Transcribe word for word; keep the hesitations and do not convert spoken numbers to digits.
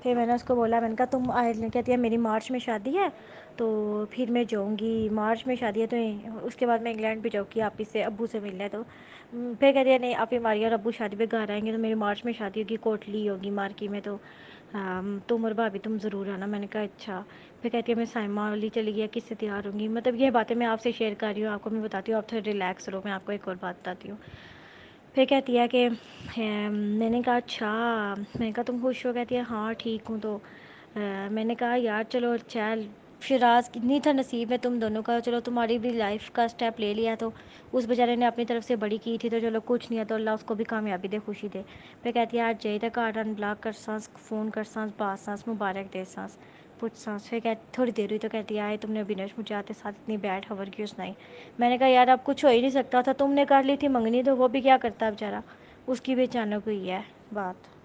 फिर मैंने उसको बोला, मैंने कहा तुम आए, कहती है मेरी मार्च में शादी है तो फिर मैं जाऊँगी, मार्च में शादी है तो उसके बाद मैं इंग्लैंड भी जाऊँगी आप ही से अब्बू से मिलने। तो फिर कहती है नहीं आप हमारी और अब्बू शादी पे घर आएंगे तो मेरी मार्च में शादी होगी, कोटली होगी मार्की में, तो हाँ, तुम और भाभी तुम ज़रूर आना। मैंने कहा अच्छा। फिर कहती है मैं साइमा वाली चली गई, किससे तैयार होंगी। मतलब ये बातें मैं आपसे शेयर कर रही हूँ, आपको मैं बताती हूँ, आप थोड़ा रिलैक्स रहो। मैं आपको एक और बात बताती हूँ। फिर कहती है कि "अम, मैंने कहा अच्छा, मैंने कहा तुम खुश हो। कहती है हाँ ठीक हूँ। तो अ, मैंने कहा यार चलो चल, शिराज कितनी था नसीब है तुम दोनों का, चलो तुम्हारी भी लाइफ का स्टेप ले लिया। तो उस बेचारे ने अपनी तरफ से बड़ी की थी, तो चलो कुछ नहीं है तो अल्लाह उसको भी कामयाबी दे, खुशी दे। फिर कहती है आज जाई तो कार्ड अनब्लॉक कर सांस, फ़ोन कर सांस, बात सांस, मुबारक दे सांस, पुछ सांस। फिर कह थोड़ी देर हुई तो कहती है आए तुमने अविनाश मुझे आते साथ इतनी बैड खबर क्यों सुनाई। मैंने कहा यार अब कुछ हो ही नहीं सकता था, तुमने कर ली थी मंगनी तो वो भी क्या करता बेचारा, उसकी भी अचानक हुई है बात।